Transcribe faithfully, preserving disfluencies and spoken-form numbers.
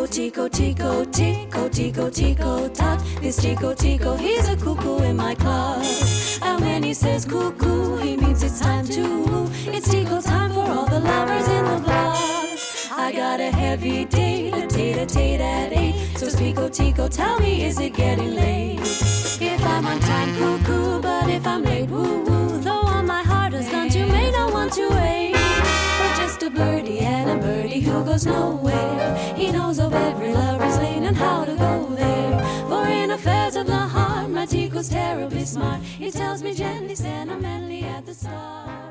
Tico, Tico, Tico, Tico, Tico, Tico, tock. This Tico, Tico, he's a cuckoo in my club. And when he says cuckoo, he means it's time to woo. It's Tico time for all the lovers in the block. I got a heavy date, a tate-a-tate at eight. So Tico, Tico, tell me, is it getting late? If I'm on time, cuckoo, but if I'm late, woo-woo. Though all my heart has gone, you may not want to wait. For just a birdie and a birdie who goes nowhere. He knows of every lover's lane and how to go there. For in affairs of the heart, my Tico's terribly smart. He tells me gently, sentimentally at the start.